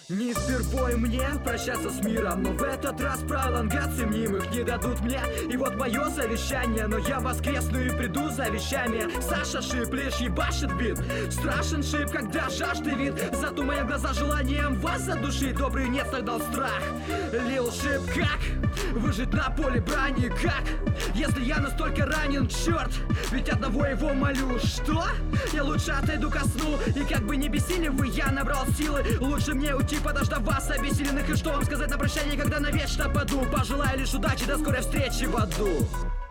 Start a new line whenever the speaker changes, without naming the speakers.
Не впервой мне прощаться с миром, но в этот раз пролонгаций мнимых не дадут мне. И вот мое завещание, но я воскресну и приду за вещами. Саша шип, лишь ебашит бит. Страшен шип, когда жажды вид. Зато мои глаза желанием вас задушить. Добрый нет тогда страх. Лил шип, как выжить на поле брани, как если я настолько ранен, черт. Ведь одного его молю, что? Я лучше отойду ко сну. И как бы не бесили вы, я набрал силы. Лучше мне уйти, подождав вас обессиленных. И что вам сказать на прощание, когда навечно паду? Пожелаю лишь удачи, до скорой встречи в аду.